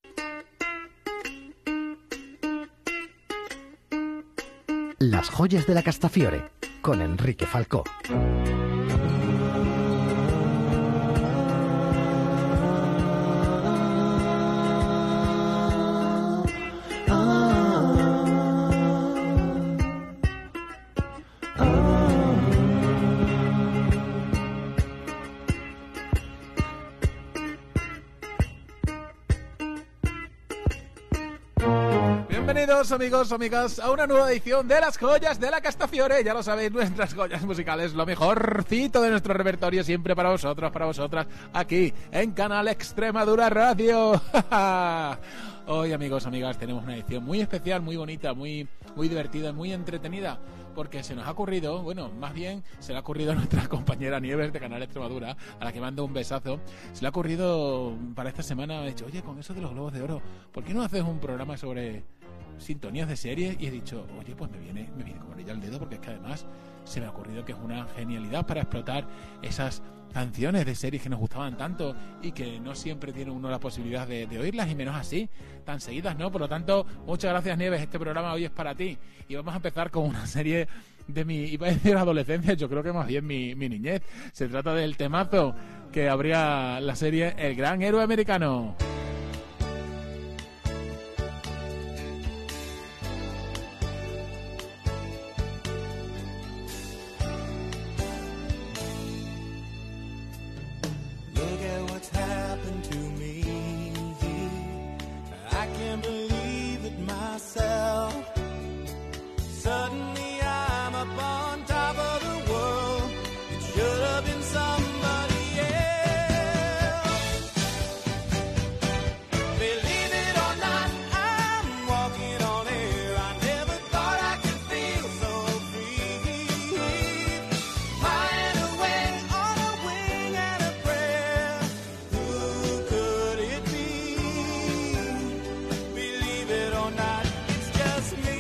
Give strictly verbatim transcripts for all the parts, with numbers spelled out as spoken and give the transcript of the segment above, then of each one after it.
Las joyas de la Castafiore, con Enrique Falcó. Bienvenidos amigos, amigas, a una nueva edición de Las Joyas de la Castafiore. Ya lo sabéis, nuestras joyas musicales, lo mejorcito de nuestro repertorio, siempre para vosotros, para vosotras, aquí en Canal Extremadura Radio. Hoy, amigos, amigas, tenemos una edición muy especial, muy bonita, muy, muy divertida, muy entretenida, porque se nos ha ocurrido, bueno, más bien se le ha ocurrido a nuestra compañera Nieves de Canal Extremadura, a la que mando un besazo. Se le ha ocurrido para esta semana, ha dicho, oye, con eso de los Globos de Oro, ¿por qué no haces un programa sobre sintonías de series? Y he dicho, oye, pues me viene, me viene como anillo al dedo, porque es que además se me ha ocurrido que es una genialidad para explotar esas canciones de series que nos gustaban tanto y que no siempre tiene uno la posibilidad de, de oírlas, y menos así, tan seguidas, ¿no? Por lo tanto, muchas gracias, Nieves, este programa hoy es para ti. Y vamos a empezar con una serie de mi, iba a decir adolescencia, yo creo que más bien mi, mi niñez. Se trata del temazo que abría la serie El Gran Héroe Americano. Suddenly I'm up on top of the world. It should have been somebody else. Believe it or not, I'm walking on air. I never thought I could feel so free. Flying away on a wing and a prayer. Who could it be? Believe it or not, it's just me.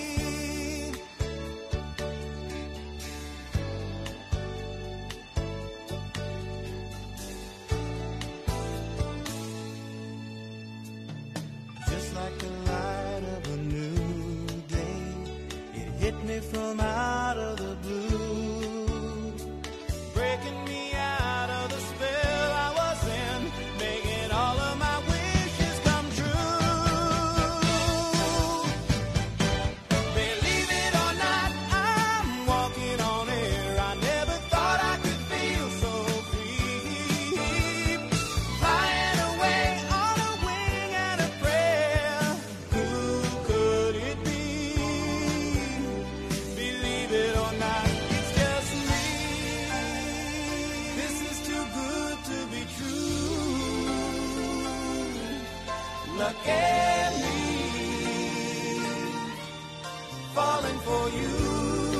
Like the light of a new day, it hit me from out of the blue, breaking me out of the spell I was in, making all of my wishes come true. Believe it or not, I'm walking on air. I never thought I could feel so free, flying away on a wing and a prayer. Who could it be? Believe it or not, it's just me. This is too good to be true. Look at me, falling for you.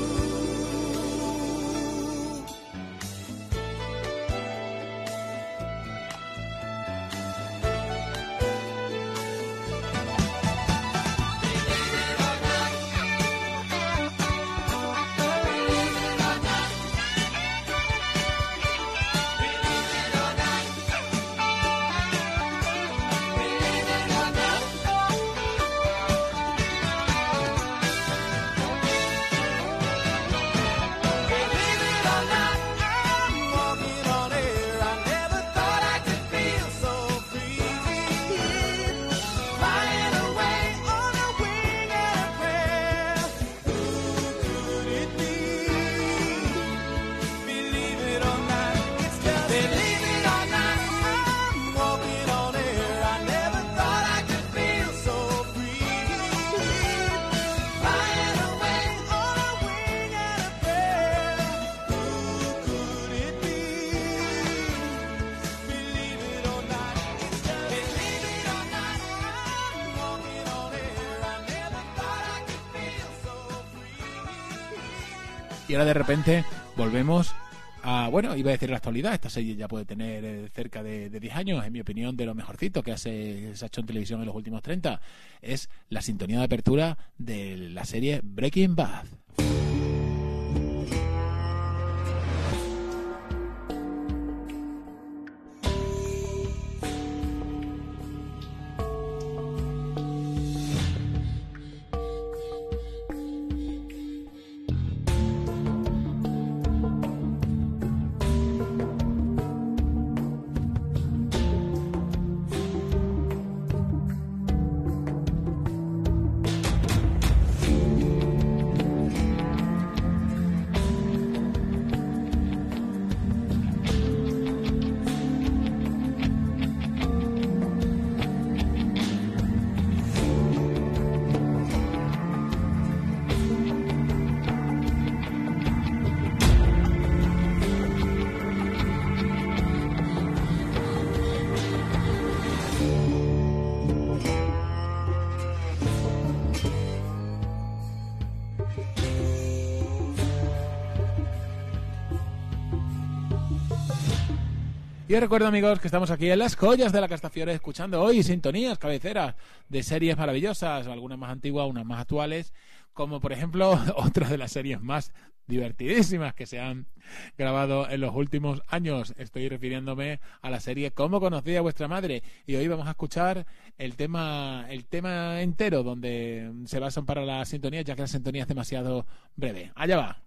Y ahora de repente volvemos a, bueno, iba a decir la actualidad. Esta serie ya puede tener eh, cerca de, de diez años, en mi opinión, de lo mejorcito que hace, se ha hecho en televisión en los últimos treinta. Es la sintonía de apertura de la serie Breaking Bad. Y os recuerdo, amigos, que estamos aquí en Las Joyas de la Castafiore escuchando hoy sintonías cabeceras de series maravillosas, algunas más antiguas, unas más actuales, como por ejemplo otra de las series más divertidísimas que se han grabado en los últimos años. Estoy refiriéndome a la serie Cómo conocí a vuestra madre, y hoy vamos a escuchar el tema el tema entero donde se basan para la sintonía, ya que la sintonía es demasiado breve. Allá va.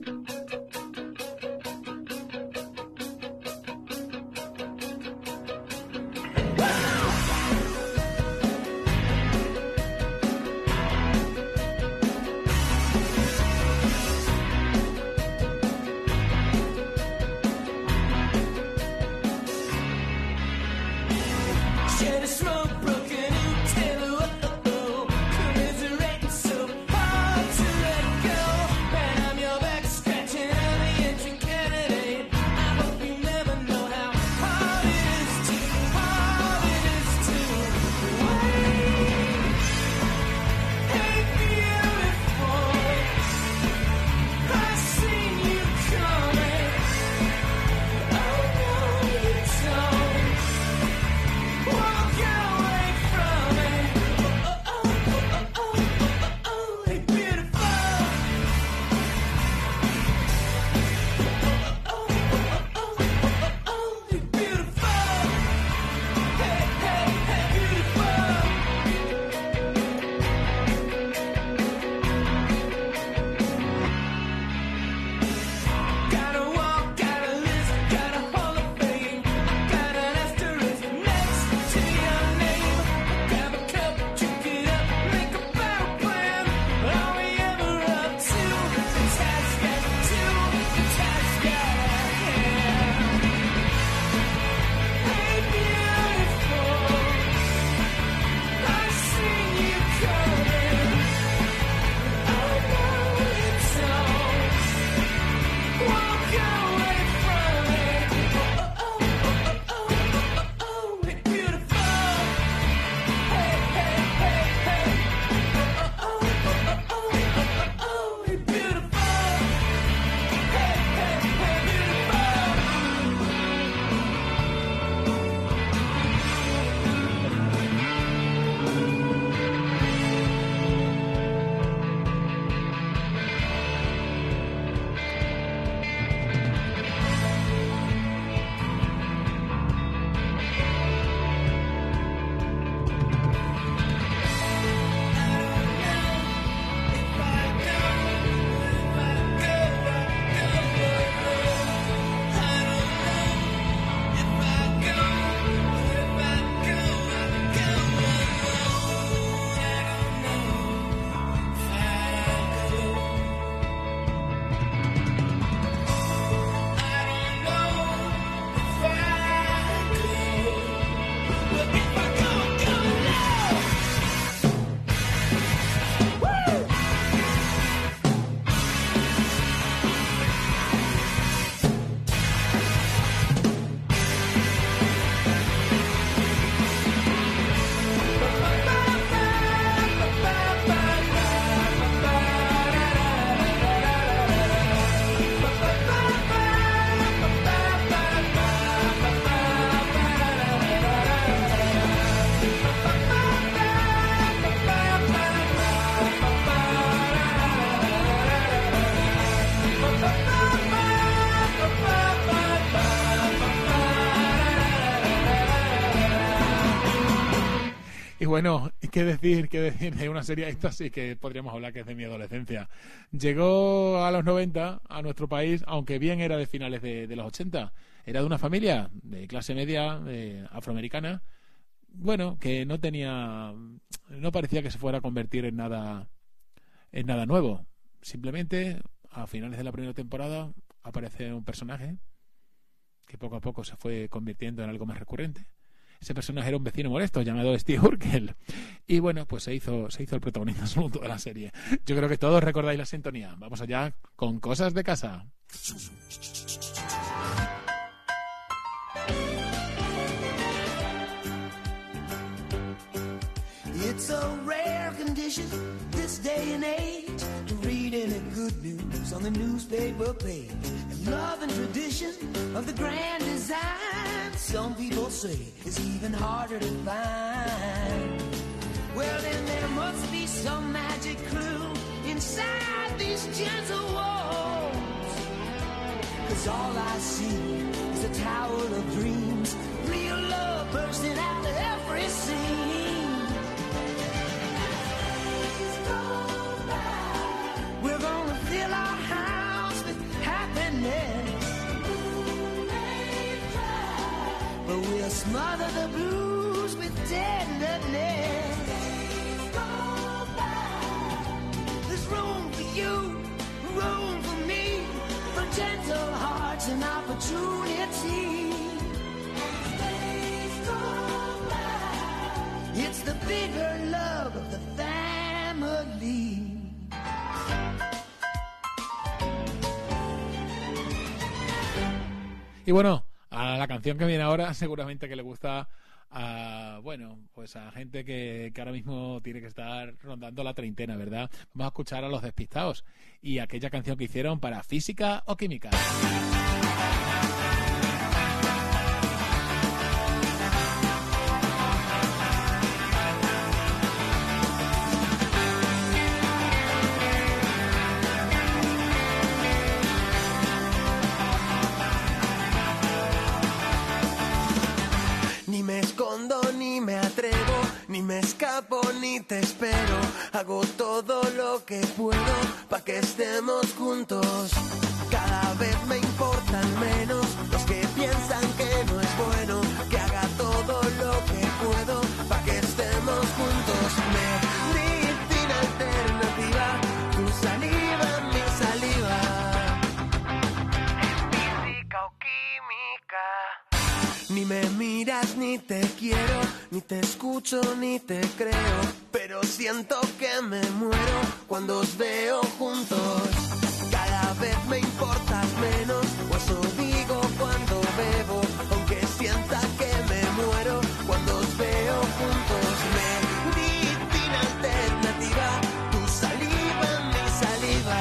Bueno, qué decir, qué decir de una serie esta, sí que podríamos hablar que es de mi adolescencia. Llegó a los noventa a nuestro país, aunque bien era de finales de, de los ochenta. Era de una familia de clase media, de, afroamericana, bueno, que no tenía, no parecía que se fuera a convertir en nada, en nada nuevo. Simplemente, a finales de la primera temporada, aparece un personaje que poco a poco se fue convirtiendo en algo más recurrente. Ese personaje era un vecino molesto llamado Steve Urkel. Y bueno, pues se hizo, se hizo el protagonista absoluto de la serie. Yo creo que todos recordáis la sintonía. Vamos allá con Cosas de Casa. It's a rare condition this day and age to read read any good news on the newspaper page. And love and tradition of the grand design, some people say, is even harder to find. Well, then there must be some magic clue inside these gentle walls. Cause all I see is a tower of dreams, real love bursting out of every scene. We're gonna fill our house with happiness, but we'll smother the blues with tenderness. There's room for you, room for me, for gentle hearts and opportunity. It's the bigger love of the family. Y bueno, a la canción que viene ahora seguramente que le gusta a, bueno, pues a gente que, que ahora mismo tiene que estar rondando la treintena, ¿verdad? Vamos a escuchar a Los Despistados y aquella canción que hicieron para Física o Química. Ni me escondo, ni me atrevo, ni me escapo, ni te espero. Hago todo lo que puedo pa' que estemos juntos. Cada vez me importan menos los que piensan que no es bueno. Que haga todo lo que puedo pa' que estemos juntos. Medicina alternativa, tu saliva, mi saliva. Física o química. Ni me miras, ni te quiero, ni te escucho, ni te creo. Pero siento que me muero cuando os veo juntos. Cada vez me importas menos, o eso digo cuando bebo. Aunque sienta que me muero cuando os veo juntos. Medicina alternativa, tu saliva, mi saliva.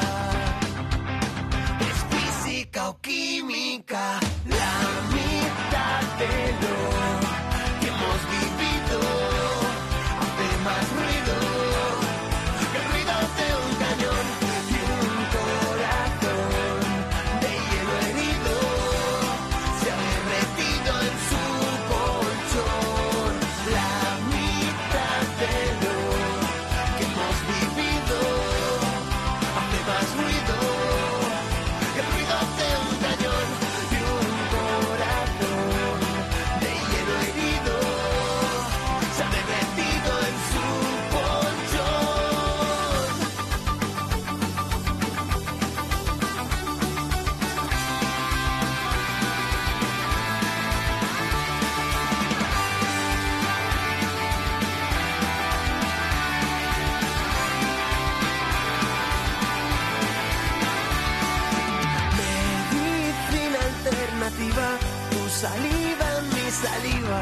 Es física o química, la mitad de lo que hemos vivido hace más ruido que el ruido de un cañón y un corazón de hielo herido se ha derretido en su colchón. La mitad de lo que hemos vivido hace más ruido que el ruido de un cañón y un corazón de hielo herido se ha derretido en su colchón. Medicina alternativa, tu saliva, mi saliva.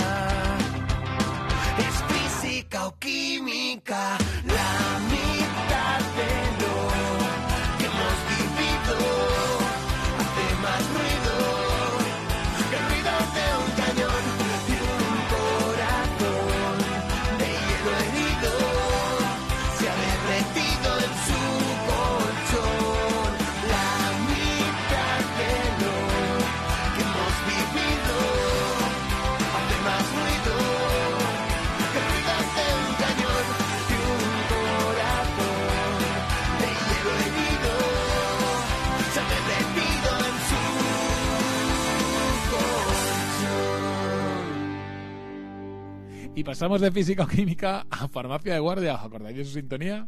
Es física o química, la mitad de lo que hemos vivido hace más ruido que el ruido de un cañón y un corazón de hielo herido se ha derretido en su colchón. La mitad de lo que hemos vivido hace más ruido que el ruido de un cañón y un corazón de hielo herido se ha derretido en su colchón. Y pasamos de Física o Química a Farmacia de Guardia. ¿Os acordáis de su sintonía?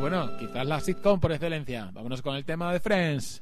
bueno, quizás la sitcom por excelencia. Vámonos con el tema de Friends.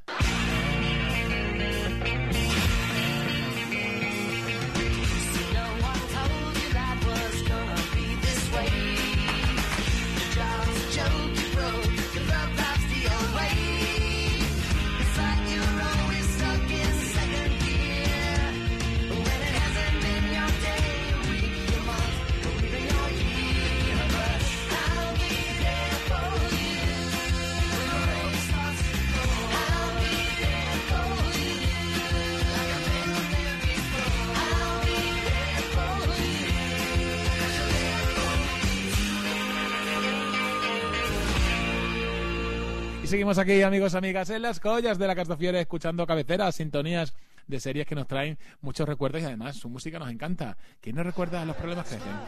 Seguimos aquí, amigos, amigas, en las joyas de la Castafiore, escuchando cabeceras, sintonías de series que nos traen muchos recuerdos y además su música nos encanta. ¿Quién nos recuerda los problemas que hacen?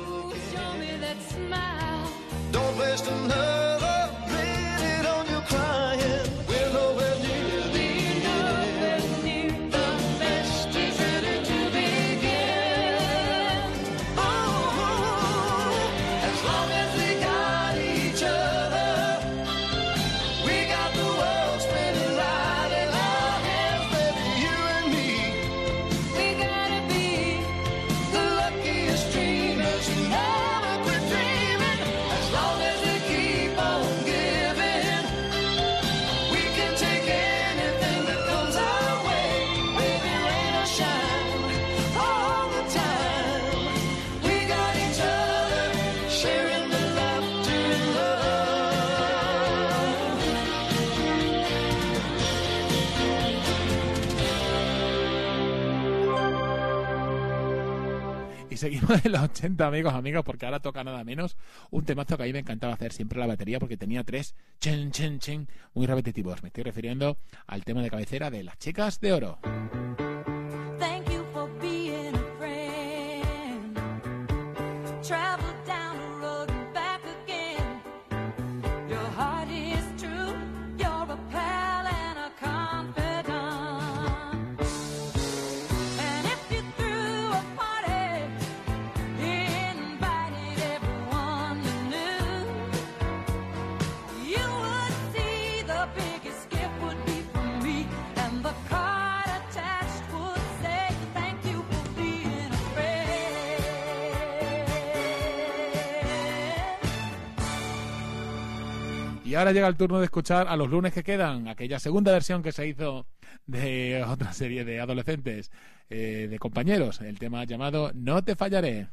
Seguimos en los ochenta, amigos, amigas, porque ahora toca nada menos un temazo que a mí me encantaba hacer siempre la batería porque tenía tres chen, chen, chen muy repetitivos. Me estoy refiriendo al tema de cabecera de Las Chicas de Oro. Thank you for being a friend. Travel down the road and back again. Your heart is true. You're a pal and a confidant. And if you threw a party, invited everyone you knew, you would see the biggest gift would be from me, and the card attached would say thank you for being a friend. Y ahora llega el turno de escuchar a Los lunes que quedan, aquella segunda versión que se hizo de otra serie de adolescentes, eh, de compañeros, el tema llamado No te fallaré.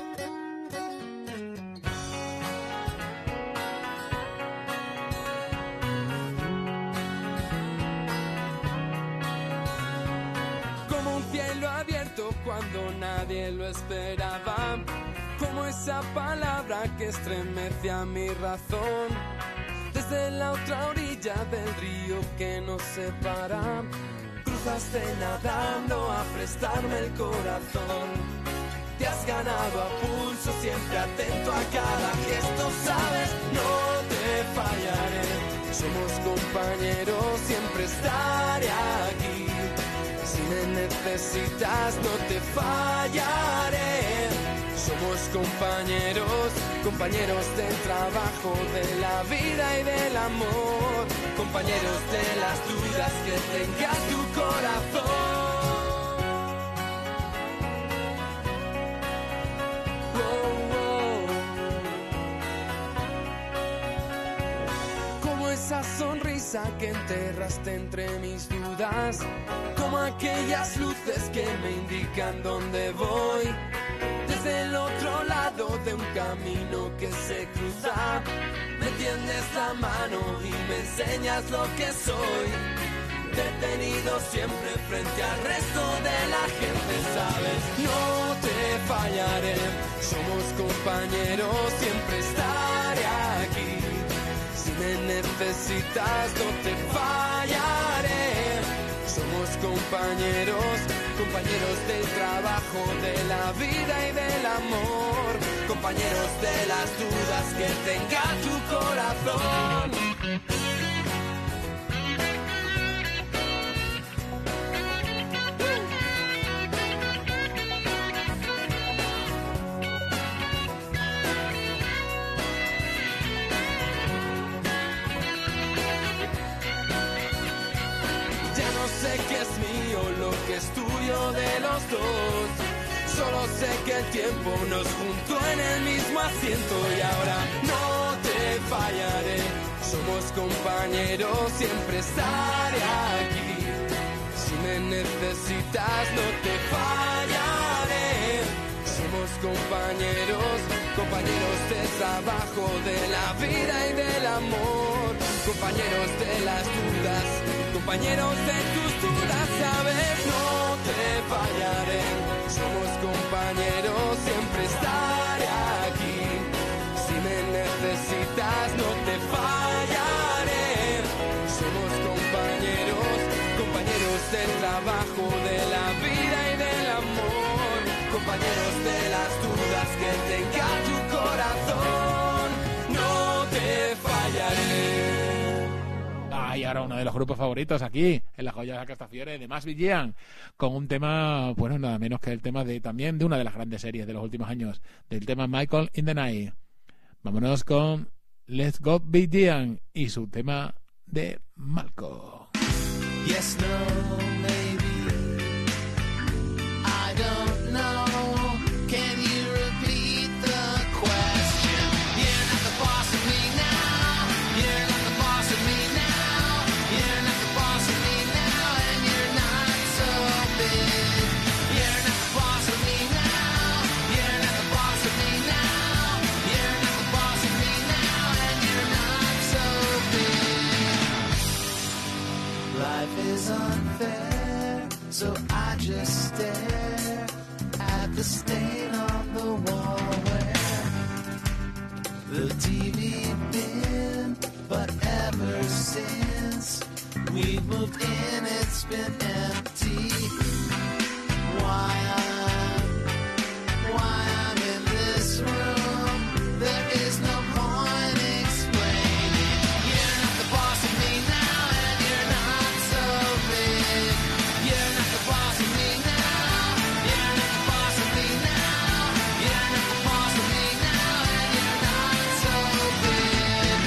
Como un cielo abierto cuando nadie lo esperaba, como esa palabra que estremece a mi razón. Desde la otra orilla del río que nos separa, cruzaste nadando a prestarme el corazón. Te has ganado a pulso, siempre atento a cada gesto, sabes, no te fallaré. Somos compañeros, siempre estaré aquí. Si me necesitas, no te fallaré. Somos compañeros, compañeros del trabajo, de la vida y del amor, compañeros de las dudas que tenga tu corazón. Oh, oh. Como esa sonrisa que enterraste entre mis dudas, como aquellas luces que me indican dónde voy. Desde el otro lado de un camino que se cruza, me tiendes la mano y me enseñas lo que soy. Detenido siempre frente al resto de la gente, sabes, no te fallaré. Somos compañeros, siempre estaré aquí. Si me necesitas, no te fallaré. Somos compañeros, compañeros del trabajo, de la vida y del amor, compañeros de las dudas que tenga tu corazón. que es mío lo que es tuyo de los dos. Solo sé que el tiempo nos juntó en el mismo asiento y ahora no te fallaré. Somos compañeros, siempre estaré aquí. Si me necesitas no te fallaré. Somos compañeros, compañeros de trabajo, de la vida y del amor. Compañeros de las dudas, compañeros de tus dudas, sabes, no te fallaré. Somos compañeros, siempre estaré aquí. Si me necesitas no te fallaré. Somos compañeros, compañeros del trabajo, de la vida y del amor. Compañeros de las dudas que tenga tu corazón, no te fallaré. Ah, y ahora uno de los grupos favoritos aquí, en la joya de la Castafiore, de Mas Villian, con un tema, bueno, nada menos que el tema de también de una de las grandes series de los últimos años, del tema Michael in the Night. Vámonos con Let's Go Villian y su tema de Malco. Yes, no, maybe. I don't know. Can you repeat the question? You're not the boss of me now. You're not the boss of me now. You're not the boss of me now, and you're not so big. You're not the boss of me now. You're not the boss of me now. You're not the boss of me now, and you're not so big. Life is unfair, so I just stare at the stain on the wall where the T V been. But ever since we moved in, it's been empty. Why I'm, why I'm in this room, there is no point explaining. You're not the boss of me now, and you're not so big. You're not the boss of me now. You're not the boss of me now. You're not the boss of me now, and you're not so big.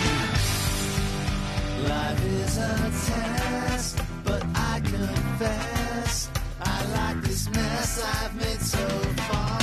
Life is a test, but I confess I like this mess I've made so far.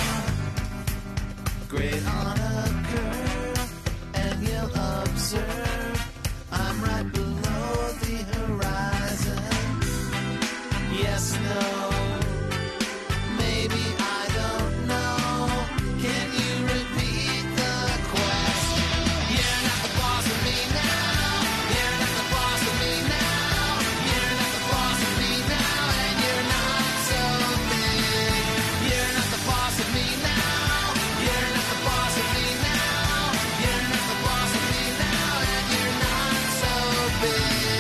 Great on a curve, and you'll observe I'm right below the horizon. Yes, no, maybe I don't know. Can you repeat the question? You're not the boss of me now. You're not the boss of me now. You're not the boss of me now, and you're not so big. You're not the boss of me now. You're not the boss of me now. You're not the boss of me now, and you're not so big.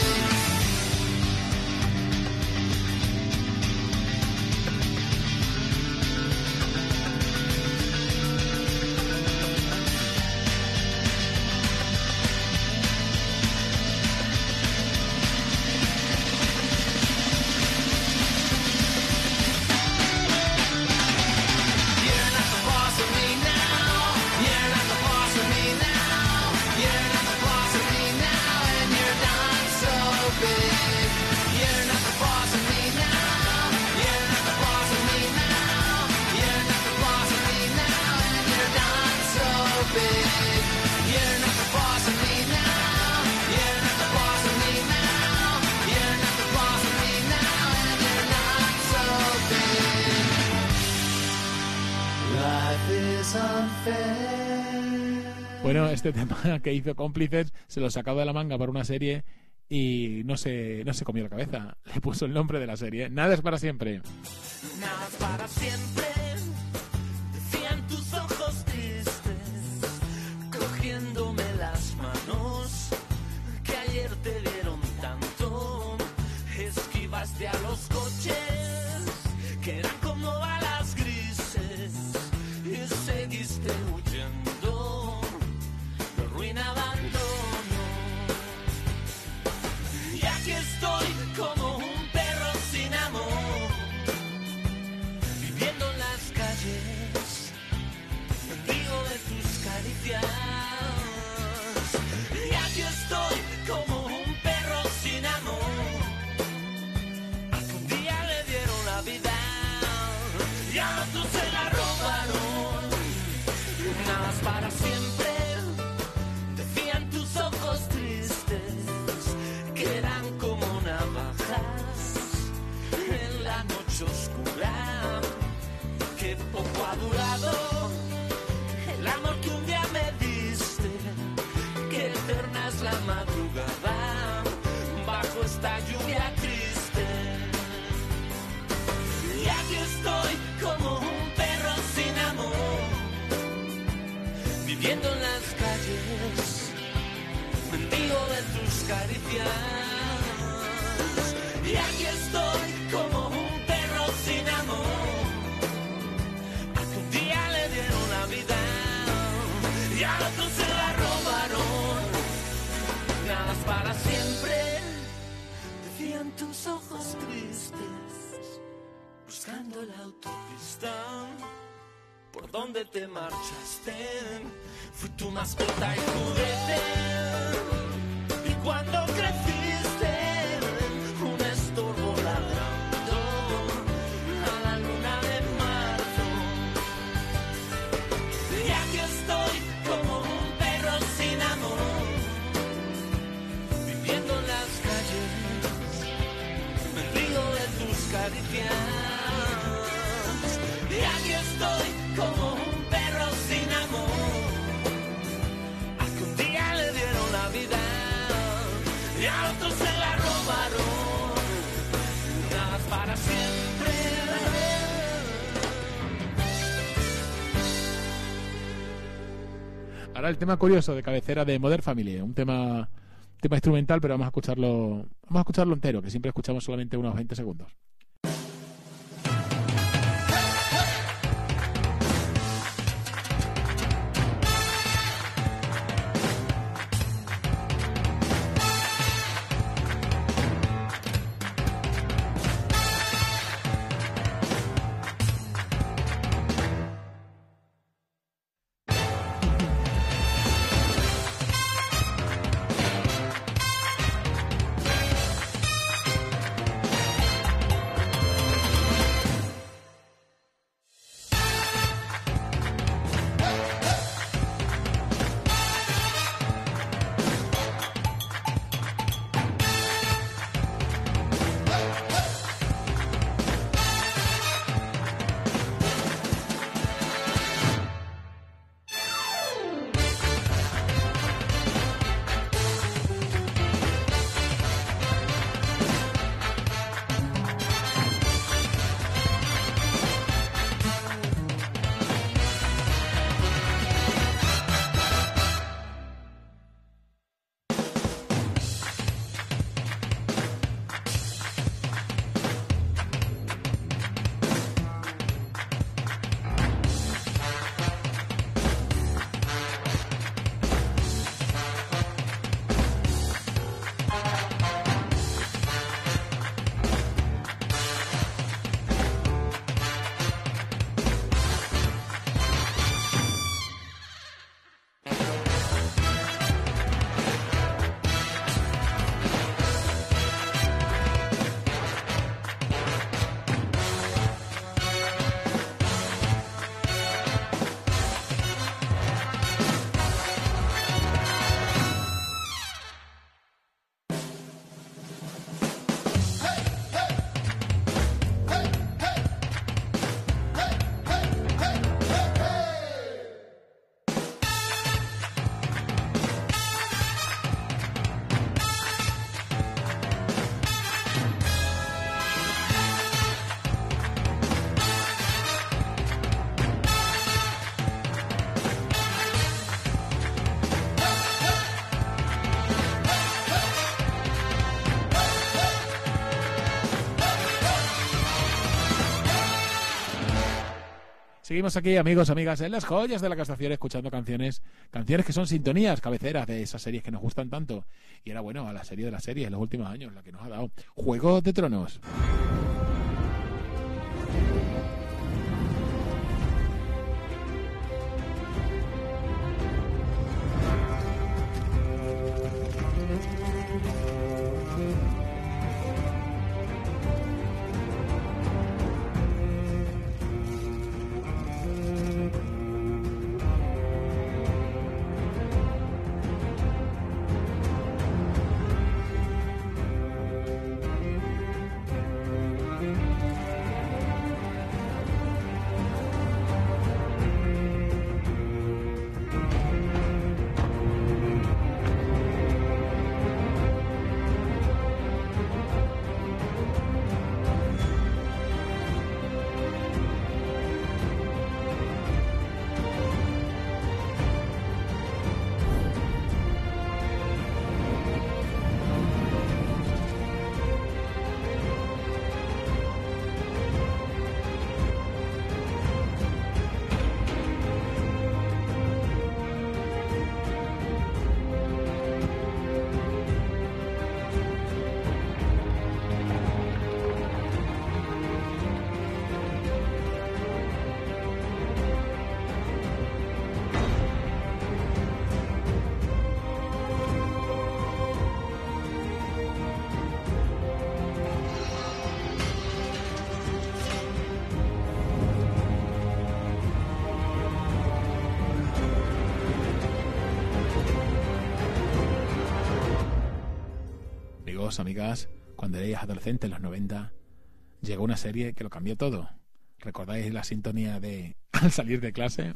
You're not the boss of me now. You're not the boss of me now. You're not the boss of me now, and you're not so big. You're not the boss of me now. You're not the boss of me now. You're not the boss of me now, and you're not so big. You're not the boss of me now. You're not the boss of me now. You're not the boss of me now, and you're not so big. Life is unfair. Bueno, este tema que hizo Cómplices se lo sacaba de la manga para una serie y no se, no se comió la cabeza. Le puso el nombre de la serie. Nada es para siempre. Nada es para siempre, decían tus ojos tristes, cogiéndome las manos, que ayer te dieron tanto. Esquivaste a los coches, que eran como balas grises, y seguiste huyendo de ruina abandono. Y aquí estoy como un perro sin amor, viviendo en las calles, mendigo de tus caricias. Y aquí estoy como un perro sin amor, la autopista por donde te marchaste. Fui tu mascota y juguete. Y cuando creciste, un estorbo ladrando a la luna de marzo. Y aquí estoy como un perro sin amor, viviendo en las calles, me río de tus caricias. Y aquí estoy como un perro sin amor, al que un día le dieron la vida y a otros se la robaron. Nada es para siempre. Ahora el tema curioso de cabecera de Modern Family, un tema, tema instrumental, pero vamos a escucharlo, vamos a escucharlo entero, que siempre escuchamos solamente unos veinte segundos. Seguimos aquí, amigos, amigas, en las joyas de la Castafiore, escuchando canciones, canciones que son sintonías, cabeceras de esas series que nos gustan tanto. Y era, bueno, a la serie de las series en los últimos años, la que nos ha dado Juego de Tronos. amigos, amigas, cuando erais adolescentes en los noventa, llegó una serie que lo cambió todo. ¿Recordáis la sintonía de Al salir de clase?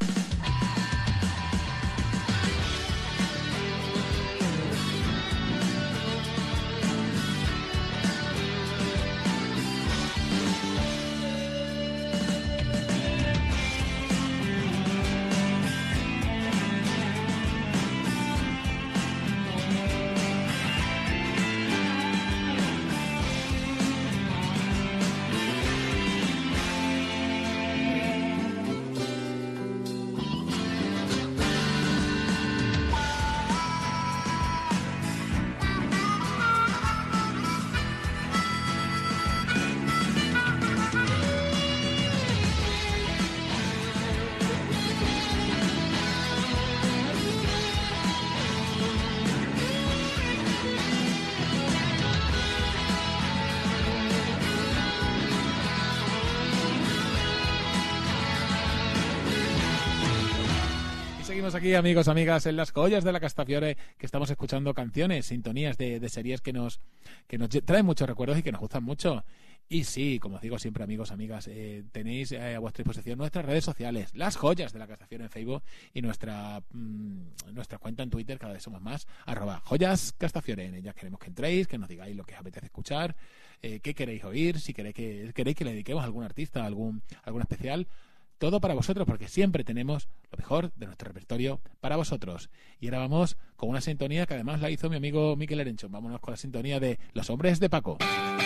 Seguimos aquí, amigos, amigas, en las joyas de la Castafiore, que estamos escuchando canciones, sintonías de, de series que nos, que nos traen muchos recuerdos y que nos gustan mucho. Y sí, como os digo siempre, amigos, amigas, eh, tenéis eh, a vuestra disposición nuestras redes sociales, las joyas de la Castafiore en Facebook y nuestra mmm, nuestra cuenta en Twitter, cada vez somos más, arroba joyas Castafiore. En ellas queremos que entréis, que nos digáis lo que os apetece escuchar, eh, qué queréis oír, si queréis que, queréis que le dediquemos a algún artista, algún, algún especial. Todo para vosotros, porque siempre tenemos lo mejor de nuestro repertorio para vosotros. Y ahora vamos con una sintonía que además la hizo mi amigo Miquel Erencho. Vámonos con la sintonía de Los Hombres de Paco.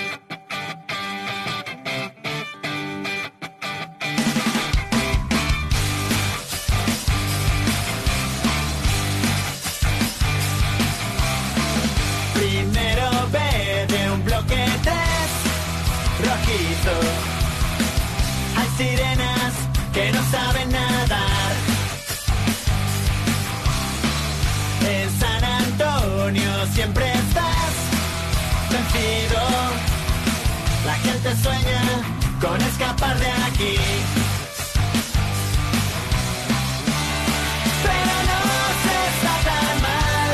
Primero ve de un bloque tres rojizo. Hay sirenas que no saben nadar. En San Antonio siempre estás vencido. La gente sueña con escapar de aquí. Pero no se está tan mal.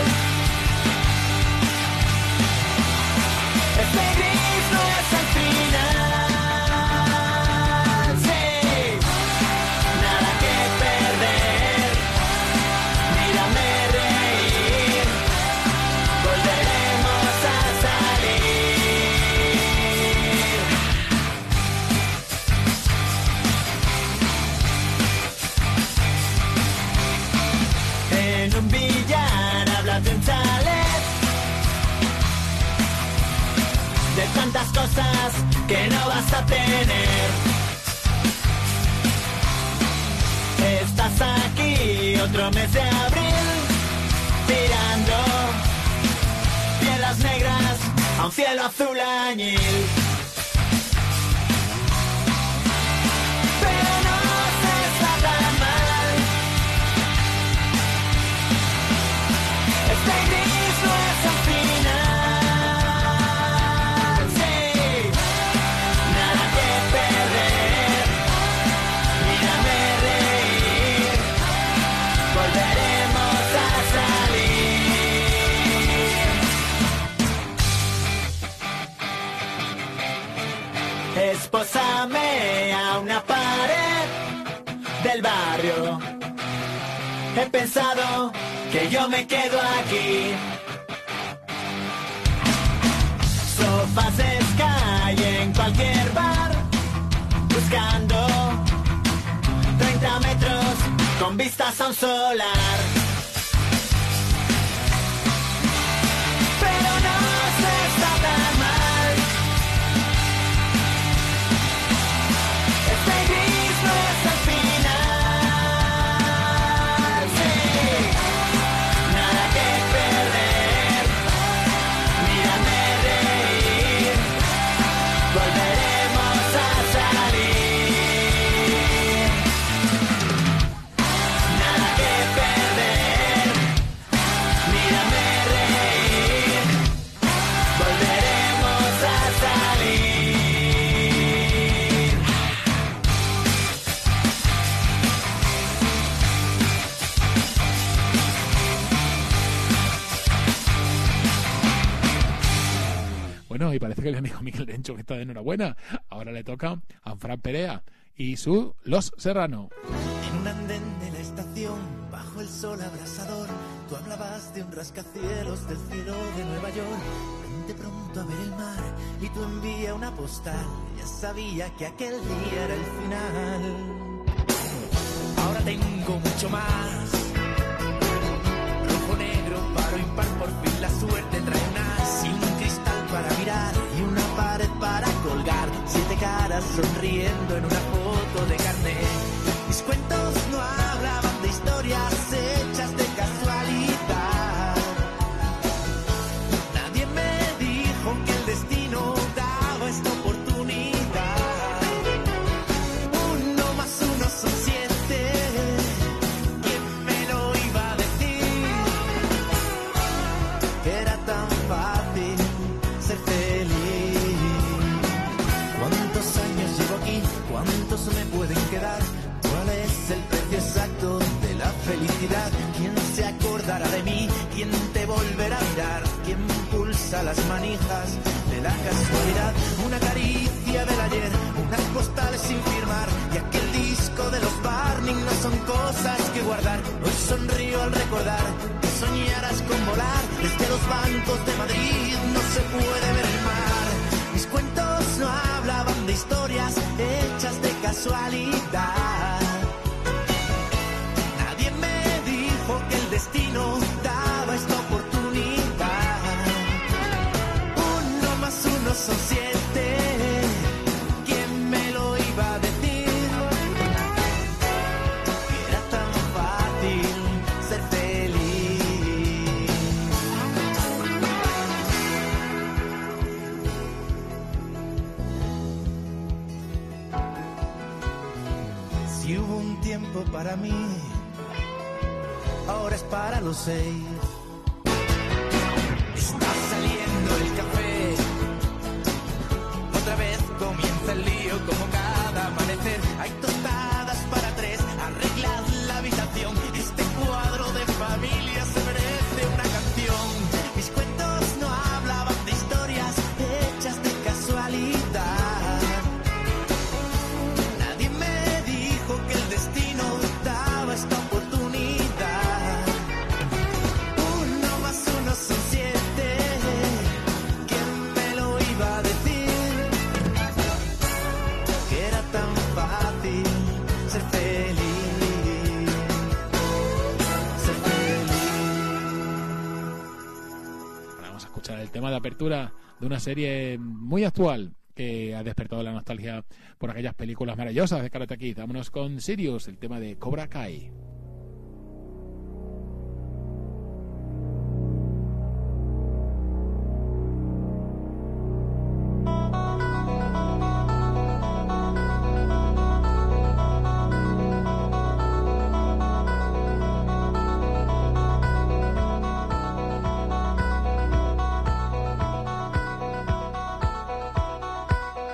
Este gris no es el final. Tantas cosas que no vas a tener. Estás aquí otro mes de abril, tirando piedras negras a un cielo azul añil. Pero no se está tan mal. Este gris no es el final. Espósame a una pared del barrio. He pensado que yo me quedo aquí. Sofás de Sky en cualquier bar, buscando treinta metros con vistas a un solar. Pero no se está tan mal. Este gris no es el final. Sí, nada que perder. Mírame reír. Volveremos a salir. Nada que perder. y parece que el amigo Miguel Dencho que está de enhorabuena. Ahora le toca a Fran Perea y su Los Serrano. En un andén de la estación, bajo el sol abrasador, tú hablabas de un rascacielos del cielo de Nueva York. Vente pronto a ver el mar y tú envía una postal. Ya sabía que aquel día era el final. Ahora tengo mucho más. Rojo, negro, paro, impar, por fin la suerte trae unas. Y un cristal para mirar y una pared para colgar. Siete caras sonriendo en una foto de carnet. Mis cuentos no hablaban de historias hechas de casualidad. Nadie me dijo que el destino daba esta oportunidad. Uno más uno son siete. ¿Quién me lo iba a decir? Que era tan fácil ser feliz. ¿Cuántos años llevo aquí? ¿Cuántos me pueden quedar? ¿Cuál es el precio exacto de la felicidad? ¿Quién se acordará de mí? ¿Quién te volverá a mirar? ¿Quién pulsa las manijas de la casualidad? Una caricia del ayer, unas postales sin firmar y aquel disco de los Barney no son cosas que guardar. Hoy sonrío al recordar que soñaras con volar. Desde los bancos de Madrid no se puede ver el mar. Mis cuentos no hablaban de historias hechas de casualidad. Nadie me dijo que el destino daba esta oportunidad. Uno más uno son siete. ¿Quién me lo iba a decir? Que era tan fácil ser feliz. Si hubo un tiempo para mí, ahora es para los seis. Está saliendo el café, otra vez comienza el lío como cada amanecer. Hay tostadas para tres, arreglad la habitación. Este cuadro de familia se merece una canción. Mis cuentos no hablaban de historias hechas de casualidad. Nadie me dijo que el destino daba esta oportunidad. Uno más uno son siete. ¿Quién me lo iba a decir? Que era tan fácil ser feliz. Ser feliz. Ahora vamos a escuchar el tema de apertura de una serie muy actual que ha despertado la nostalgia por aquellas películas maravillosas de Karate Kid. Vámonos con Sirius, el tema de Cobra Kai.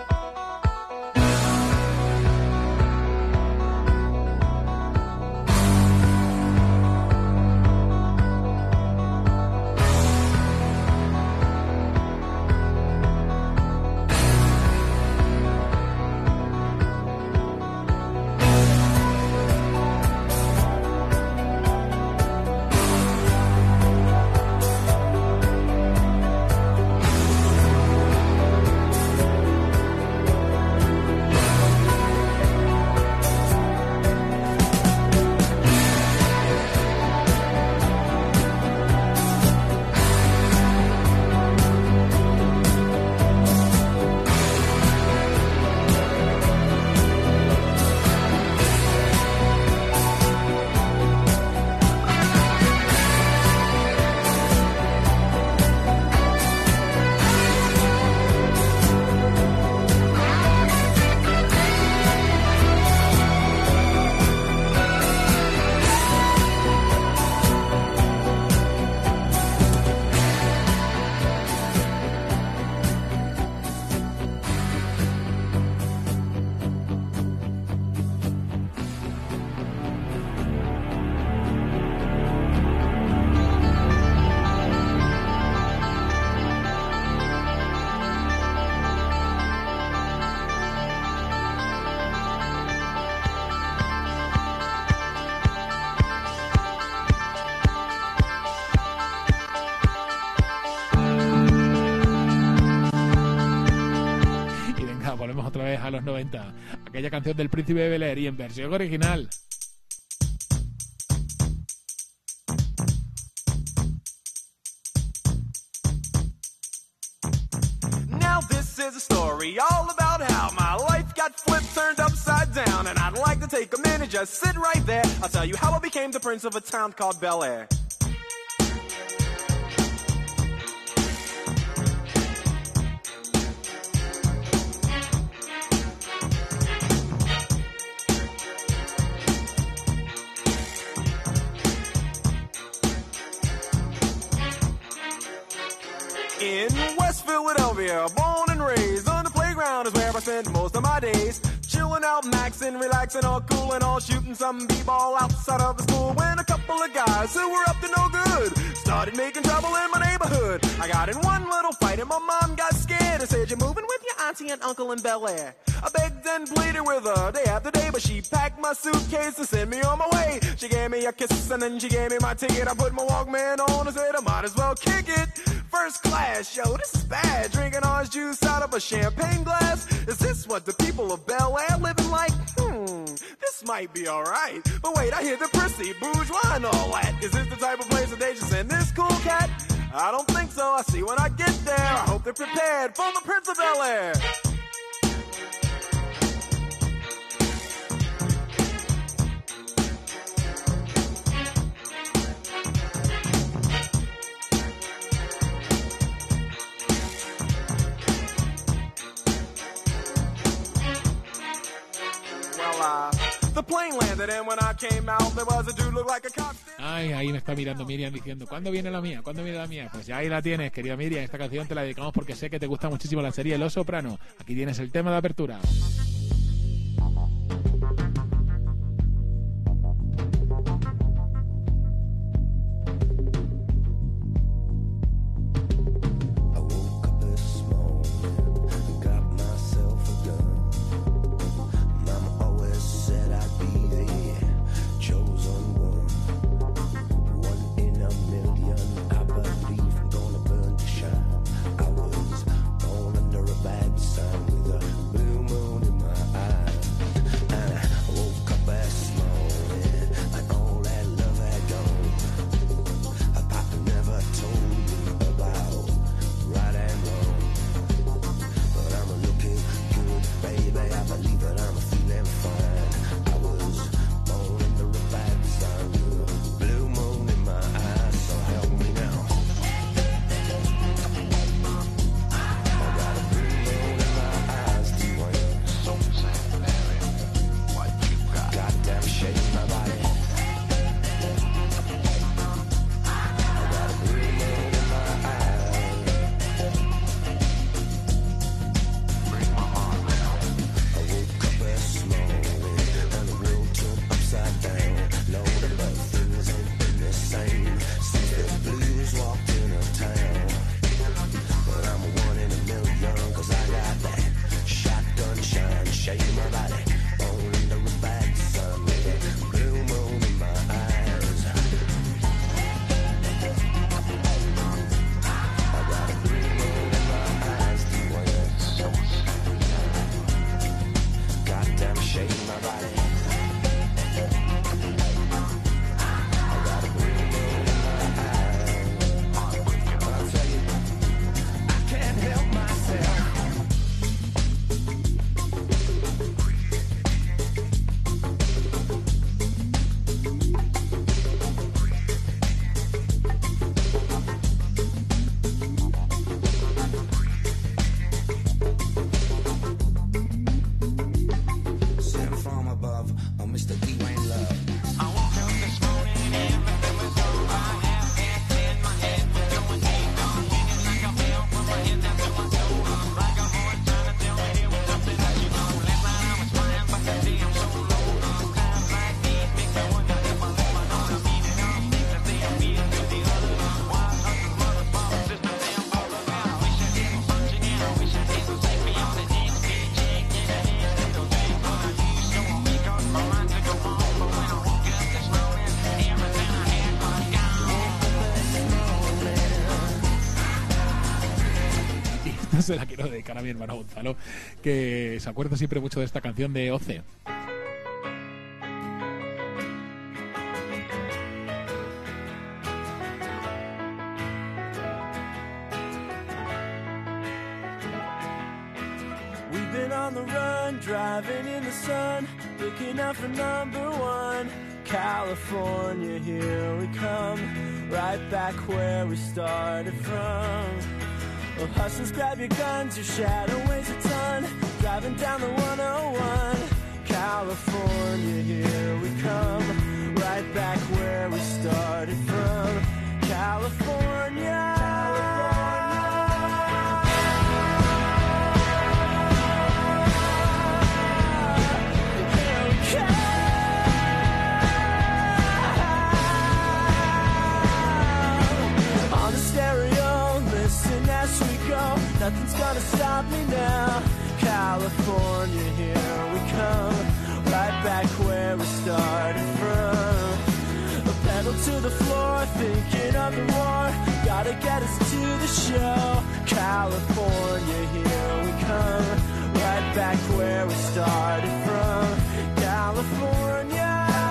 Thank a los noventa. Aquella canción del Príncipe de Bel-Air y en versión original. Now this is a story all about how my life got flipped, turned upside down, and I'd like to take a minute, just sit right there. I'll tell you how I became the prince of a town called Bel Air. In West Philadelphia, born and raised, on the playground is where I spent most of my days. Chilling out, maxing, relaxing, all cool and all, shooting some b-ball outside of the school. When a couple of guys who were up to no good started making trouble in my neighborhood. I got in one little fight and my mom got scared and said, "You're moving with your auntie and uncle in Bel Air." I begged and pleaded with her day after day, but she packed my suitcase and sent me on my way. She gave me a kiss and then she gave me my ticket. I put my Walkman on and said I might as well kick it. First class, yo, this is bad. Drinking orange juice out of a champagne glass. Is this what the people of Bel Air living like? Hmm, this might be alright. But wait, I hear the prissy, bourgeois and all that. Is this the type of place that they just send this cool cat? I don't think so. I see when I get there. I hope they're prepared for the Prince of Bel Air. The plane landed and when I came out there was a dude look like a cop. Ay, ahí me está mirando Miriam diciendo, ¿cuándo viene la mía? ¿Cuándo viene la mía? Pues ya ahí la tienes, querida Miriam. Esta canción te la dedicamos porque sé que te gusta muchísimo la serie Los Soprano. Aquí tienes el tema de apertura. Sent from above. se la quiero dedicar a mi hermano Gonzalo, que se acuerda siempre mucho de esta canción de Oce. We've been on the run, driving in the sun, looking out for number one. California, here we come, right back where we started from. Well, hustlers, grab your guns, your shadow weighs a ton, driving down the one oh one. California, here we come, right back where we started from. California. Nothing's gonna stop me now. California, here we come, right back where we started from. A pedal to the floor, thinking of the war, gotta get us to the show. California, here we come, right back where we started from. California.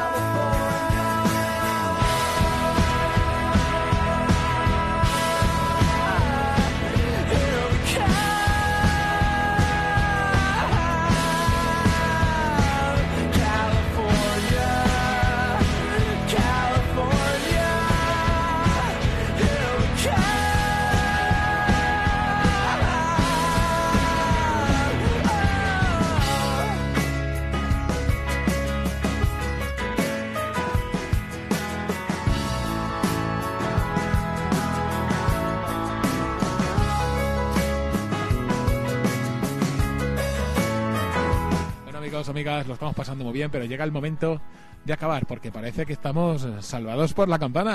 Amigas, lo estamos pasando muy bien, pero llega el momento de acabar porque parece que estamos salvados por la campana.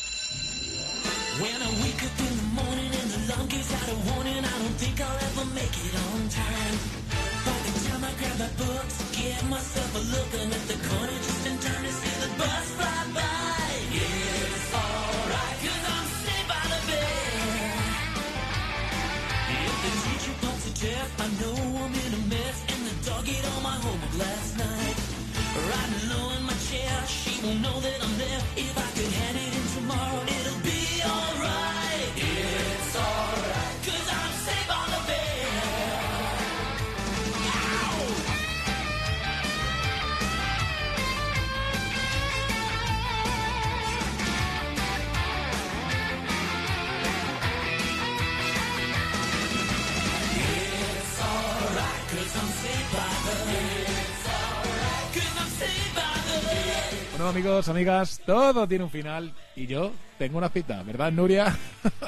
Last night, riding low in my chair, she won't know that I'm there. If I could hand it in tomorrow, it'll be alright. It's alright, cause I'm safe on the bed. It's alright, cause I'm safe by the bed. Bueno, amigos, amigas, todo tiene un final y yo tengo una cita, ¿verdad, Nuria?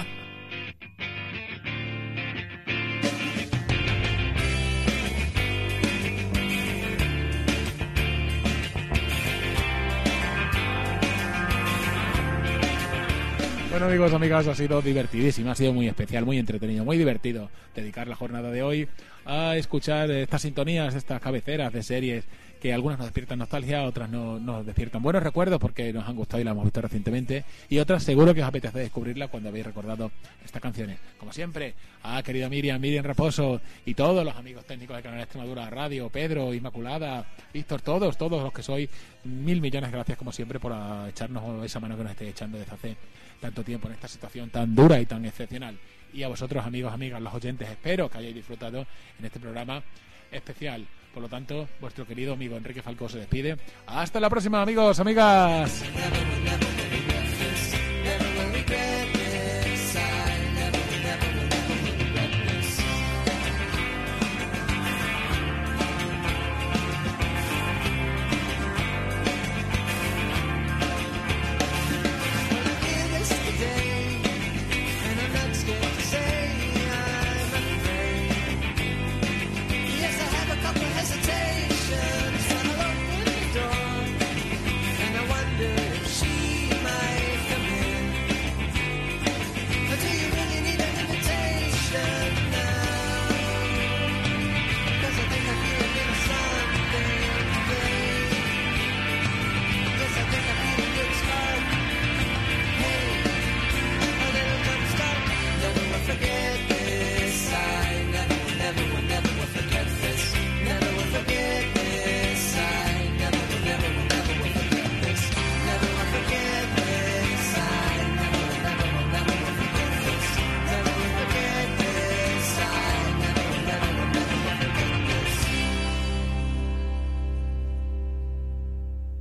Bueno, amigos, amigas, ha sido divertidísimo, ha sido muy especial, muy entretenido, muy divertido dedicar la jornada de hoy a escuchar estas sintonías, estas cabeceras de series que algunas nos despiertan nostalgia, otras no, nos despiertan buenos recuerdos porque nos han gustado y las hemos visto recientemente, y otras seguro que os apetece descubrirla cuando habéis recordado estas canciones. Como siempre, a querida Miriam, Miriam Raposo y todos los amigos técnicos de Canal Extremadura Radio, Pedro, Inmaculada, Víctor, todos, todos los que sois, mil millones de gracias como siempre por echarnos esa mano que nos estéis echando desde hace tanto tiempo en esta situación tan dura y tan excepcional. Y a vosotros, amigos, amigas, los oyentes, espero que hayáis disfrutado en este programa especial. Por lo tanto, vuestro querido amigo Enrique Falcó se despide. Hasta la próxima, amigos, amigas.